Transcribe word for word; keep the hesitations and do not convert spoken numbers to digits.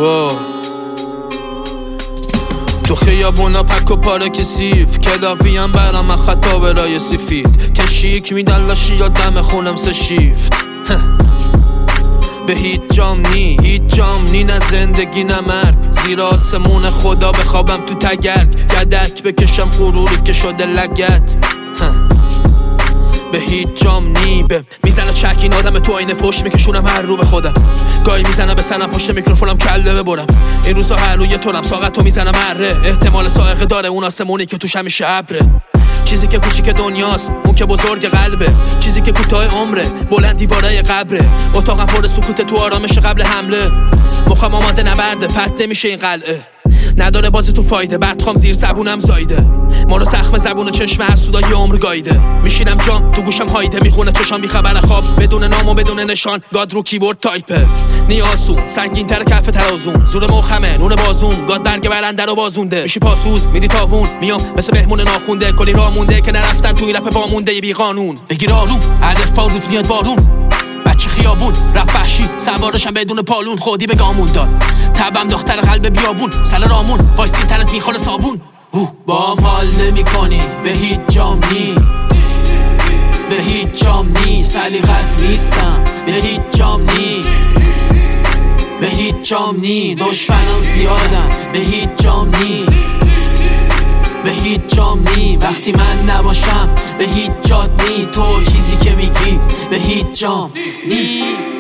واو تو خیابونا پک و پاره کسیف کلافیم برام خطا برای سفید کشیک میدن لاشی یا دم خونم سه شیفت به هیچ جام نی هیچ جام نی نه زندگی نه مرگ زیر آسمون خدا بخوابم تو تگرگ گدک بکشم غروری که شده لگت به هیچ جام نی به میزنه چک این آدم تو آینه فوش میکشونم هر رو به خودم گاهی میزنم به سنم پشت میکروفونم کله ببرم این روزا هر روی تونم ساقت تو میزنم اره احتمال سائقه داره اون آسمونی که توش همیشه ابره چیزی که کوچیک دنیاست اون که بزرگ قلبه چیزی که کوتاه عمره بلند دیوارای قبره اتاقم پر سکوت تو آرامش قبل حمله مخم آماده نبرده فتح نمیشه این قلعه نداره بازی تو فایده بدخوام زیر زبونم زایده ما رو زخم زبون و چشم هر سودای عمر گایده میشینم جام تو گوشم هایده میخونه چشام بی خبر خواب بدون نام و بدون نشان گاد رو کیبورد تایپه نیاسون سنگین تر کف ترازون زور مخمه نون بازون گاد برگ برنده رو بازونده میشی پاسوز میدی تاوون میام مثل مهمون ناخونده کلی راه مونده که نرفتن توی رپ وامونده بی قانون بگیر آروم الف فاروت میاد بارون بچه خیابون رفت وحشی سوارشم بدون پالون خودی به گامون داد تبم دختر قلب بیابون سل رامون وایسی تنت میخوره صابون با هم حال نمی کنی به هیچ جام نی به هیچ جام نی سلیقت نیستم به هیچ جام نی به هیچ جام نی دشمنان زیادم به هیچ جام نی به هیچ جام نی وقتی من نباشم به هیچ جات نی تو چیزی که میگی به هیچ جام نی